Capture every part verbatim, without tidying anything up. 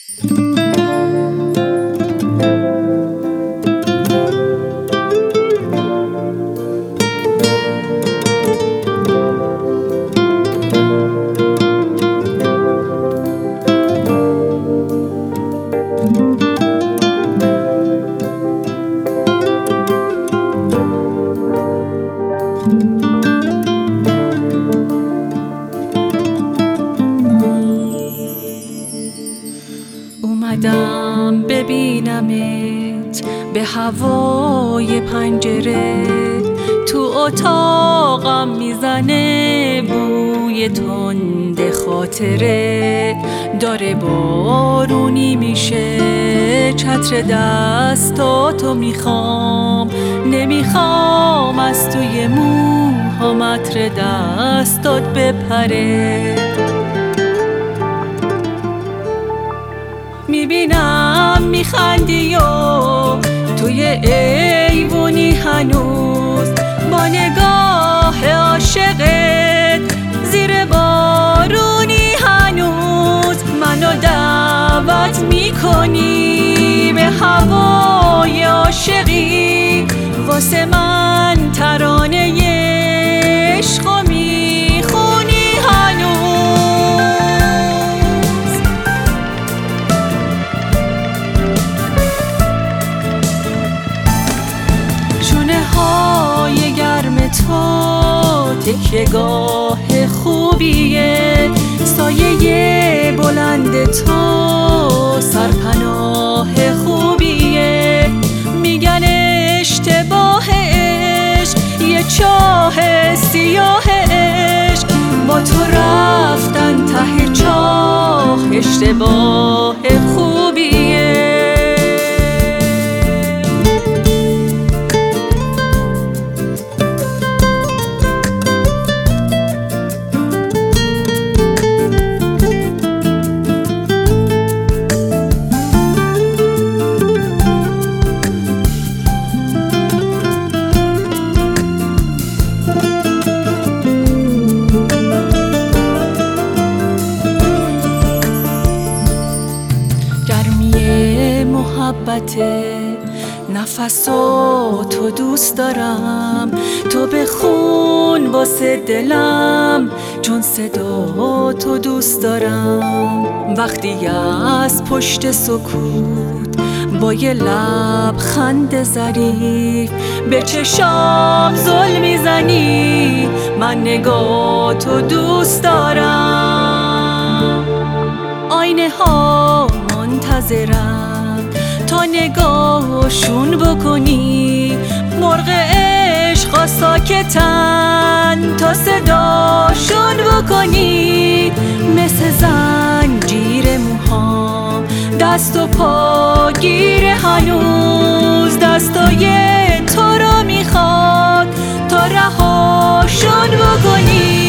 اومدم ببینمت به هوای پنجره، تو اتاقم میزنه بوی تند خاطره، داره بارونی میشه چتر دستاتو میخوام، نمیخوام از توی موهام عطر دستات بپره. میبینم میخندی و توی ایوونی هنوز، با نگاه عاشقت زیر بارونی هنوز، منو دعوت میکنی به هوای عاشقی، واسه من ترانه عشقو میخونی هنوز. های گرم تو تکیه‌گاه خوبیه، سایه بلند تو سرپناه خوبیه، میگن اشتباه عشق یه چاه سیاه عشق، با تو رفتن ته چاه اشتباه خوبیه. محبته نفساتو دوست دارم، تو بخون واسه دلم چون صدا تو دوست دارم، وقتی از پشت سکوت با یه لبخند ظریف به چشام زل میزنی، من نگاه تو دوست دارم. آینه ها منتظرم تا نگاهشون بکنی، مرغ عشقا ساکتن تا صداشون بکنی، مثل زنجیر موهام دست و پا گیر هنوز، دستای تو رو میخواد تا رهاشون بکنی.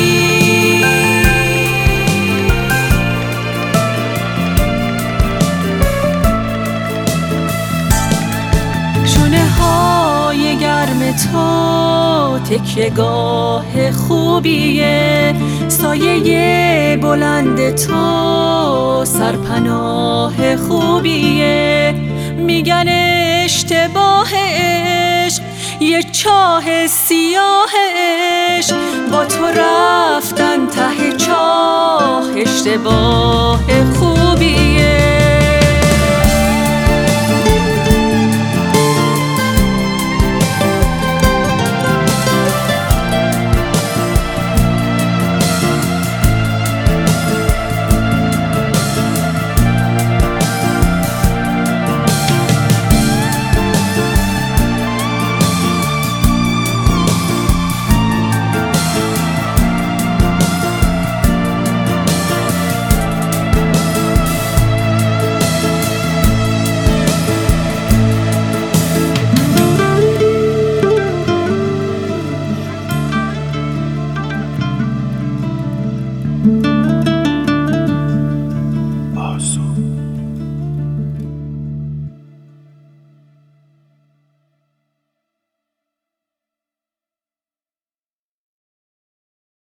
تو تکیه‌گاه خوبیه، سایه بلند تو سرپناه خوبیه، میگن اشتباه عشق یه چاه سیاه عشق، با تو رفتن ته چاه اشتباه خوبیه.